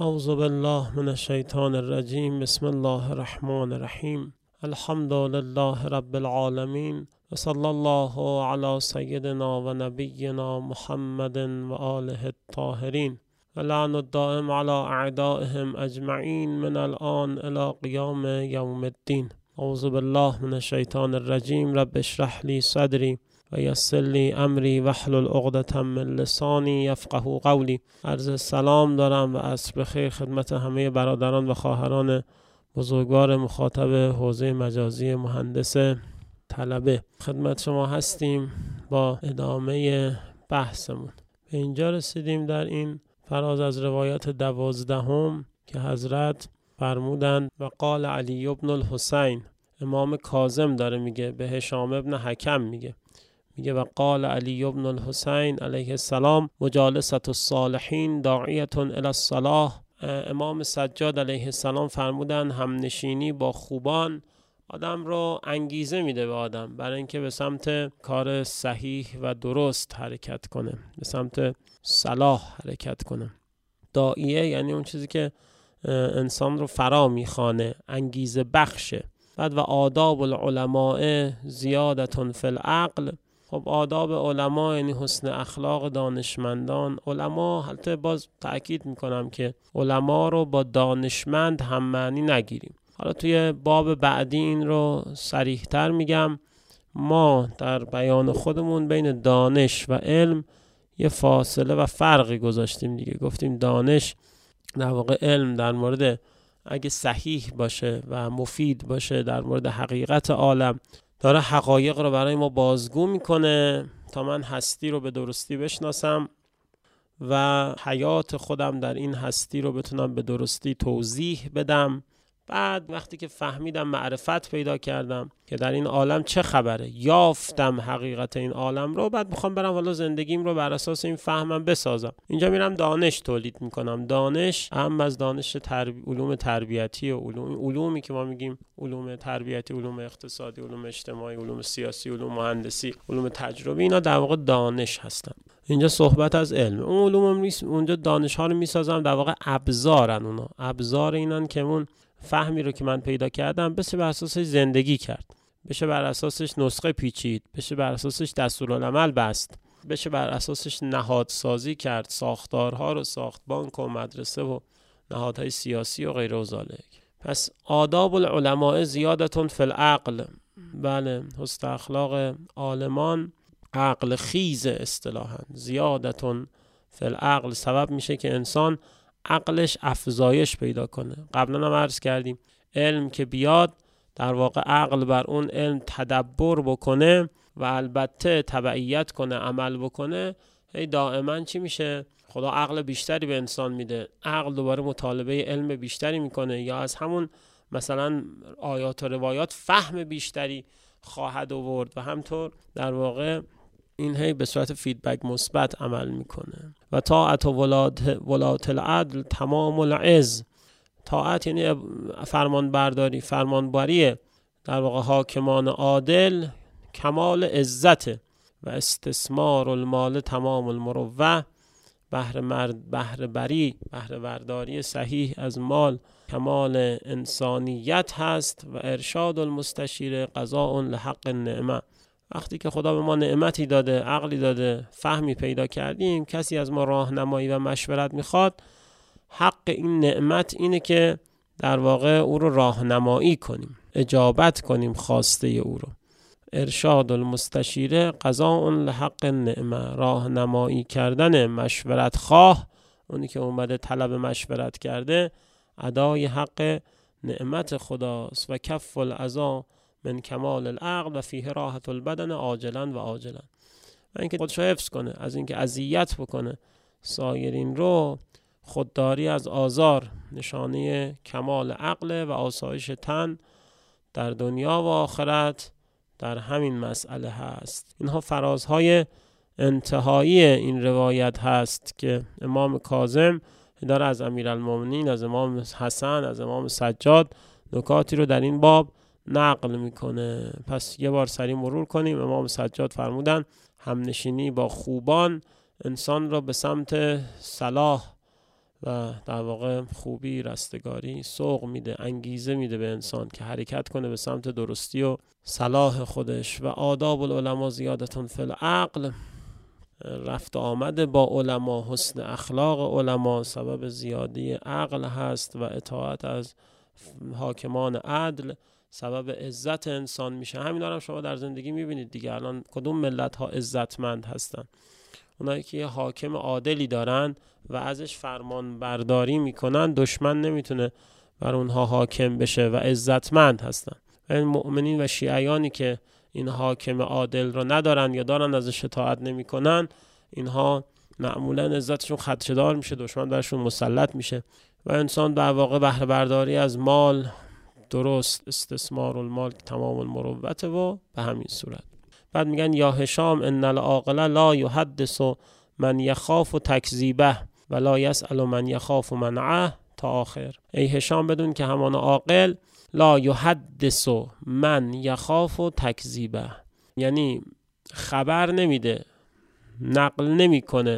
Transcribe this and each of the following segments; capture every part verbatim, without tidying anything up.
اعوذ بالله من الشیطان الرجیم. بسم الله الرحمن الرحیم. الحمد لله رب العالمین و صلی الله علی سیدنا و نبینا محمد و آله الطاهرین و لعن الدائم علی اعدائهم اجمعین من الان الی قیام یوم الدین. اعوذ بالله من الشیطان الرجیم. رب اشرح لی صدری و یسر لی امری واحلل عقدة من لسانی یفقهوا قولی. عرض سلام دارم و عصر بخیر خدمت همه برادران و خواهران بزرگوار مخاطب حوزه مجازی مهندس طلبه. خدمت شما هستیم با ادامه بحثمون. به اینجا رسیدیم در این فراز از روایت دوازدهم که حضرت فرمودند و قال علی ابن الحسین، امام کاظم داره میگه، به هشام ابن حکم میگه میگه و قال علی ابن الحسین علیه السلام مجالست الصالحین داعیة الی الصلاح. امام سجاد علیه السلام فرمودن همنشینی با خوبان آدم رو انگیزه میده به آدم برای اینکه به سمت کار صحیح و درست حرکت کنه، به سمت صلاح حرکت کنه. داعیه یعنی اون چیزی که انسان رو فرا میخوانه، انگیزه بخشه. بعد و آداب العلماء زیادة فی العقل. خب آداب علما یعنی حسن اخلاق دانشمندان. علما، البته باز تأکید میکنم که علما رو با دانشمند هم معنی نگیریم. حالا توی باب بعدی این رو صریح‌تر میگم. ما در بیان خودمون بین دانش و علم یه فاصله و فرقی گذاشتیم دیگه. گفتیم دانش در واقع علم در مورد اگه صحیح باشه و مفید باشه در مورد حقیقت عالم، داره حقایق رو برای ما بازگو میکنه تا من هستی رو به درستی بشناسم و حیات خودم در این هستی رو بتونم به درستی توضیح بدم. بعد وقتی که فهمیدم، معرفت پیدا کردم که در این عالم چه خبره، یافتم حقیقت این عالم رو، بعد میخوام برم والا زندگیم رو بر اساس این فهمم بسازم. اینجا میرم دانش تولید میکنم. دانش اهم از دانش تربی... علوم تربیتی و علوم علومی که ما میگیم علوم تربیتی، علوم اقتصادی، علوم اجتماعی، علوم سیاسی، علوم مهندسی، علوم تجربی، اینا در واقع دانش هستن. اینجا صحبت از علم. اون علوم میس... اونجا دانش ها رو میسازم، در واقع ابزارن. اونا ابزار اینن که اون فهمی رو که من پیدا کردم بشه بر اساسش زندگی کرد، بشه بر اساسش نسخه پیچید، بشه بر اساسش دستورالعمل بست، بشه بر اساسش نهادسازی کرد، ساختارها رو ساخت، بانک و مدرسه و نهادهای سیاسی و غیره و ذالک. پس آداب العلماء زیادة فی العقل. بله، حسن اخلاق عالمان عقل خیز اصطلاحاً. زیادة فی العقل سبب میشه که انسان عقلش افزایش پیدا کنه. قبلا هم عرض کردیم علم که بیاد در واقع عقل بر اون علم تدبر بکنه و البته تبعیت کنه، عمل بکنه، هی دائما چی میشه؟ خدا عقل بیشتری به انسان میده، عقل دوباره مطالبه علم بیشتری میکنه، یا از همون مثلا آیات و روایات فهم بیشتری خواهد آورد و همطور در واقع این هی به صورت فیدبک مثبت عمل میکنه. و طاعت و ولات العدل تمام العز. طاعت یعنی فرمان برداری، فرمانبری در واقع حاکمان عادل کمال عزت. و استثمار المال تمام المروه. بهره مرد بهره بری، بهره برداری صحیح از مال کمال انسانیت هست. و ارشاد المستشیر قضاء لحق النعمه. وقتی که خدا به ما نعمتی داده، عقلی داده، فهمی پیدا کردیم، کسی از ما راهنمایی و مشورت میخواد، حق این نعمت اینه که در واقع او رو راهنمایی کنیم، اجابت کنیم خواسته او رو. ارشاد المستشیر قضاء لحق النعمه. راهنمایی کردن مشورت خواه، اونی که اومده طلب مشورت کرده، ادای حق نعمت خداست. و کف العزا من کمال العقل و فیه راحت البدن عاجلا و آجلا. و اینکه خودش رو حفظ کنه از اینکه اذیت بکنه سایرین رو. خودداری از آزار نشانه کمال عقل و آسایش تن در دنیا و آخرت در همین مسئله هست. اینها فرازهای انتهایی این روایت هست که امام کاظم داره از امیرالمومنین، از امام حسن، از امام سجاد نکاتی رو در این باب نقل میکنه. پس یه بار سریع مرور کنیم. امام سجاد فرمودن همنشینی با خوبان انسان را به سمت صلاح و در واقع خوبی، رستگاری، سوق میده، انگیزه میده به انسان که حرکت کنه به سمت درستی و صلاح خودش. و آداب العلماء زیادتون فی العقل، رفت آمد با علما، حسن اخلاق علما سبب زیادی عقل هست و اطاعت از حاکمان عدل سبب عزت انسان میشه. همین هم شما در زندگی میبینید دیگه. الان کدوم ملت ها عزتمند هستن؟ اونایی که یه حاکم عادلی دارن و ازش فرمان برداری میکنن، دشمن نمیتونه بر اونها حاکم بشه و عزتمند هستن. و این مؤمنین و شیعیانی که این حاکم عادل رو ندارن یا دارن ازش اطاعت نمیکنن، اینها معمولا عزتشون خدشه‌دار میشه، دشمن برشون مسلط میشه و انسان در واقع بهره برداری از مال، درست استثمار المال تمام المروت و به همین صورت. بعد میگن یا هشام ان العاقل لا یحدث من یخاف تکذیبه و لا یسأل من یخاف منعه تا آخر. ای هشام بدون که همان عاقل لا یحدث من یخاف تکذیبه، یعنی خبر نمیده، نقل نمیکنه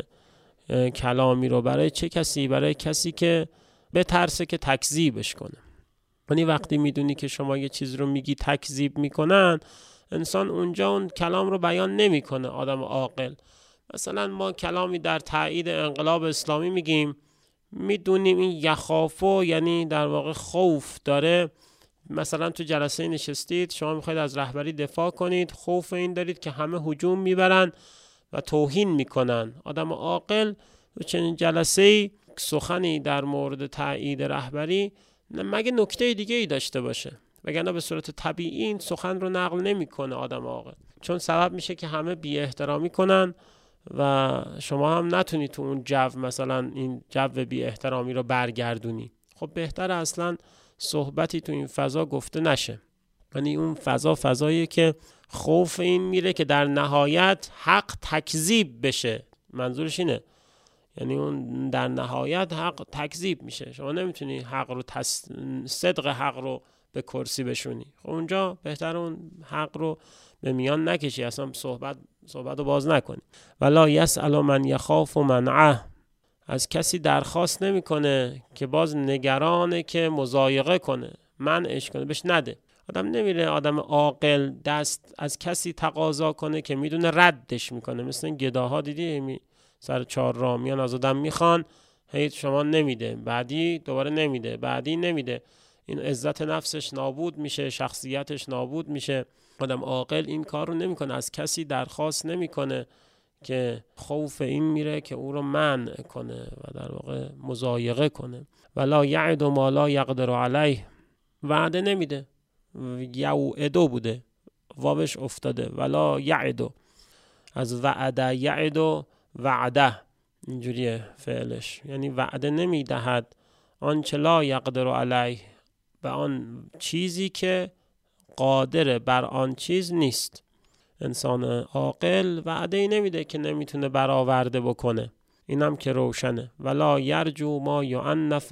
کلامی رو. برای چه کسی؟ برای کسی که بترسه که تکذیبش کنه. یعنی وقتی میدونی که شما یه چیز رو میگی تکذیب میکنن، انسان اونجا اون کلام رو بیان نمیکنه. آدم عاقل مثلا ما کلامی در تایید انقلاب اسلامی میگیم، میدونیم این یخافو یعنی در واقع خوف داره. مثلا تو جلسه نشستید، شما میخواید از رهبری دفاع کنید، خوف این دارید که همه هجوم میبرن و توهین میکنن. آدم عاقل تو چنین جلسه‌ای سخنی در مورد تایید رهبری مگه نکته دیگه ای داشته باشه، وگرنه به صورت طبیعی این سخن رو نقل نمیکنه آدم عاقل، چون سبب میشه که همه بی احترامی کنن و شما هم نتونی تو اون جو مثلا این جو بی احترامی رو برگردونی. خب بهتره اصلا صحبتی تو این فضا گفته نشه. یعنی اون فضا فضاییه که خوف این میره که در نهایت حق تکذیب بشه. منظورش اینه، یعنی اون در نهایت حق تکذیب میشه. شما نمیتونی حق رو تس... صدق حق رو به کرسی بشونی. خب اونجا بهتر اون حق رو به میان نکشی، اصلا صحبت صحبت رو باز نکنی. ولا یسأل من یخاف منعه، از کسی درخواست نمیکنه که باز نگرانه که مضایقه کنه، منعش کنه، بهش نده. آدم نمیره، آدم عاقل دست از کسی تقاضا کنه که میدونه ردش میکنه. مثلا این گداها دیدی می سر چهار راه میان از آدم میخوان، هی شما نمیده، بعدی دوباره نمیده، بعدی نمیده. این عزت نفسش نابود میشه، شخصیتش نابود میشه. آدم عاقل این کار رو نمیکنه، از کسی درخواست نمیکنه که خوف این میره که او رو منع کنه و در واقع مضایقه کنه. ولا یعد ما لا یقدر علیه، وعده نمیده. یعدو بوده، واوش افتاده. ولا یعدو، از وعده یعدو وعده، اینجوریه فعلش، یعنی وعده نمیدهد آنچه لا یقدر علیه، به آن چیزی که قادر بر آن چیز نیست. انسان عاقل وعده ای نمیده که نمیتونه برآورده بکنه، اینم که روشنه. ولا یرجو ما یعنف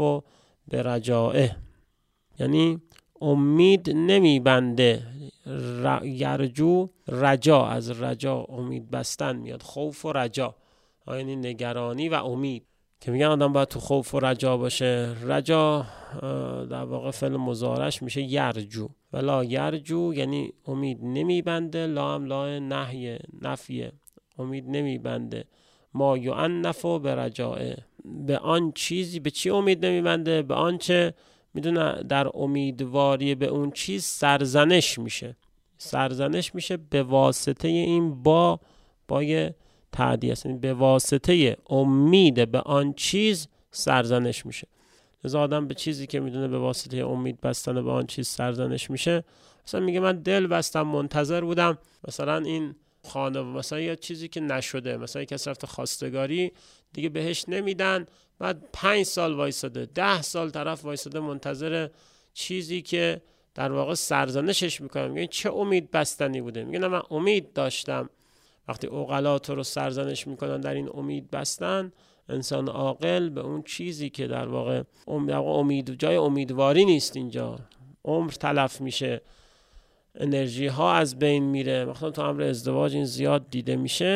برجائه، یعنی امید نمیبنده. ر... یرجو رجا، از رجا امید بستن میاد، خوف و رجا، یعنی نگرانی و امید، که میگن آدم باید تو خوف و رجا باشه. رجا در واقع فعل مضارعش میشه یرجو. ولا یرجو یعنی امید نمیبنده، لا هم لا نهی نفیه، امید نمیبنده. ما یعنف برجائه، به آن چیزی، به چی امید نمیبنده؟ به آنچه میدونه در امیدواری به اون چیز سرزنش میشه. سرزنش میشه به واسطه این با بای تعدیه است، به واسطه امید به آن چیز سرزنش میشه. لذا آدم به چیزی که میدونه به واسطه امید بستن به آن چیز سرزنش میشه، مثلا میگه من دل بستم منتظر بودم مثلا این خانه، مثلا یه چیزی که نشده، مثلا کسی رفته خواستگاری دیگه بهش نمیدن، بعد پنج سال وایساده، ده سال طرف وایساده منتظر چیزی که در واقع سرزنشش میکنه. میگه چه امید بستنی بوده؟ میگه نه من امید داشتم. وقتی عقلا تو رو سرزنش میکنن در این امید بستن، انسان عاقل به اون چیزی که در واقع امید، جای امیدواری نیست، اینجا عمر تلف میشه، انرژی ها از بین میره. مثلا تو امر ازدواج این زیاد دیده میشه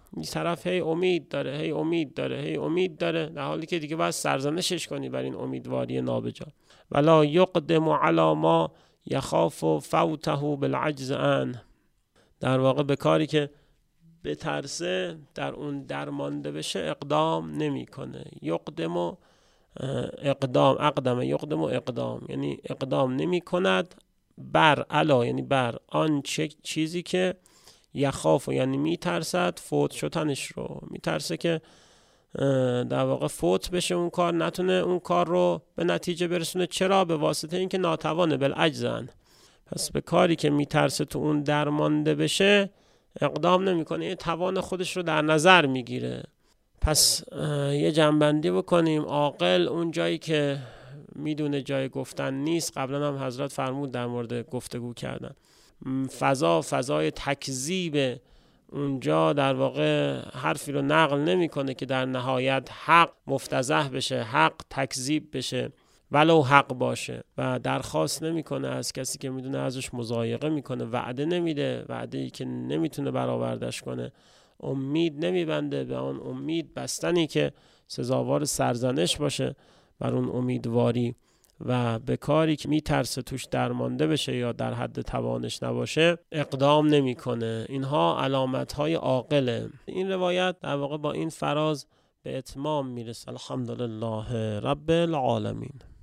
این طرف هی امید داره هی امید داره هی امید داره، در حالی که دیگه باید سرزنشش کنی بر این امیدواری نابجا. ولا یقدم علی ما یخاف فوته بالعجز عنه، در واقع به کاری که به ترسه در اون درمانده بشه اقدام نمیکنه. یقدم و اقدام، اقدم یقدم و اقدام یعنی اقدام نمی کند بر علا، یعنی بر آن چیزی که یخاف یعنی میترسد فوت شدنش رو، میترسه که در واقع فوت بشه اون کار، نتونه اون کار رو به نتیجه برسونه. چرا؟ به واسطه اینکه ناتوانه، بالعجز عنه. پس به کاری که میترسه تو اون درمانده بشه اقدام نمیکنه، یه توان خودش رو در نظر میگیره. پس یه جنبندی بکنیم. عاقل اون جایی که میدونه جای گفتن نیست، قبلا هم حضرت فرمود در مورد گفتگو کردن، فضا فضای تکذیب، اونجا در واقع حرفی رو نقل نمیکنه که در نهایت حق مفتضح بشه، حق تکذیب بشه ولو حق باشه، و درخواست نمیکنه از کسی که میدونه ازش مضایقه میکنه، وعده نمیده، وعده‌ای که نمیتونه برآوردش کنه، امید نمیبنده به آن امید بستنی که سزاوار سرزنش باشه بر اون امیدواری، و به کاری که میترسه توش درمانده بشه یا در حد توانش نباشه اقدام نمیکنه. اینها علامت‌های عاقله. این روایت در واقع با این فراز به اتمام میرسه. الحمدلله رب العالمین.